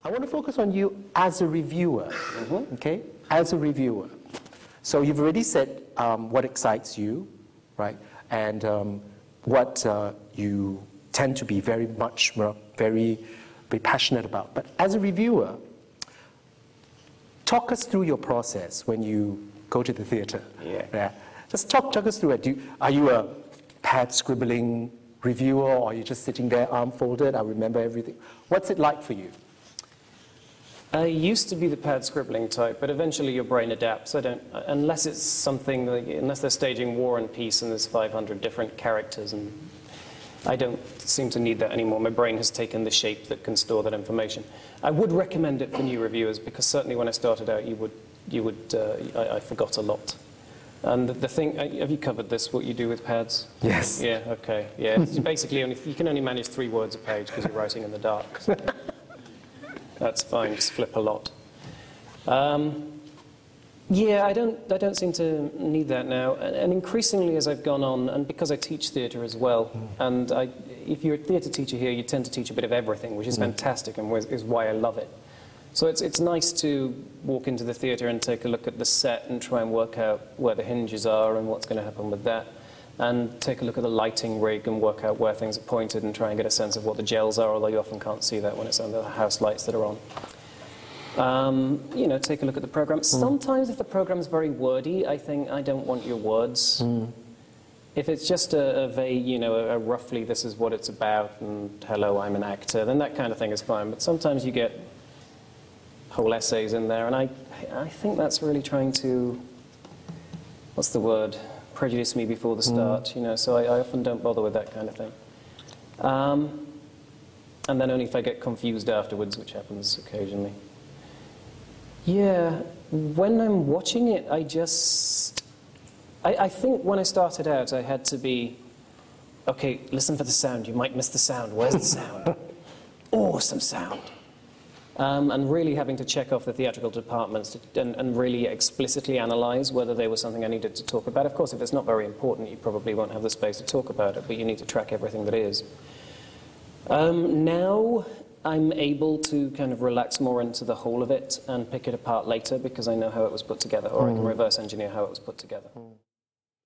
I want to focus on you as a reviewer, okay? As a reviewer. So you've already said what excites you, right? And what you tend to be very passionate about. But as a reviewer, talk us through your process when you go to the theatre. Yeah. Just talk us through it. Are you a pad scribbling reviewer, or are you just sitting there arm folded? I remember everything. What's it like for you? I used to be the pad scribbling type, but eventually your brain adapts. Unless it's something, unless they're staging War and Peace and there's 500 different characters, and I don't seem to need that anymore. My brain has taken the shape that can store that information. I would recommend it for new reviewers, because certainly when I started out, I forgot a lot. And the thing, have you covered this, what you do with pads? Yes. Yeah, okay. Yeah, it's basically you can only manage 3 words a page because you're writing in the dark. So. That's fine, just flip a lot. Yeah, I don't seem to need that now. And increasingly as I've gone on, and because I teach theatre as well, and if you're a theatre teacher here, you tend to teach a bit of everything, which is fantastic and is why I love it. So it's nice to walk into the theatre and take a look at the set and try and work out where the hinges are and what's going to happen with that. And take a look at the lighting rig and work out where things are pointed and try and get a sense of what the gels are, although you often can't see that when it's under the house lights that are on. You know, take a look at the program. Sometimes if the program's very wordy, I think, I don't want your words. If it's just a vague, you know, a roughly this is what it's about and hello, I'm an actor, then that kind of thing is fine. But sometimes you get whole essays in there, and I think that's really trying to, what's the word? Prejudice me before the start, you know, so I often don't bother with that kind of thing. And then only if I get confused afterwards, which happens occasionally. Yeah, when I'm watching it, I think when I started out, I had to be, okay, listen for the sound, you might miss the sound, where's the sound? Awesome sound. And really having to check off the theatrical departments and really explicitly analyze whether there was something I needed to talk about. Of course, if it's not very important, you probably won't have the space to talk about it, but you need to track everything that is. Now I'm able to kind of relax more into the whole of it and pick it apart later because I know how it was put together, or I can reverse engineer how it was put together.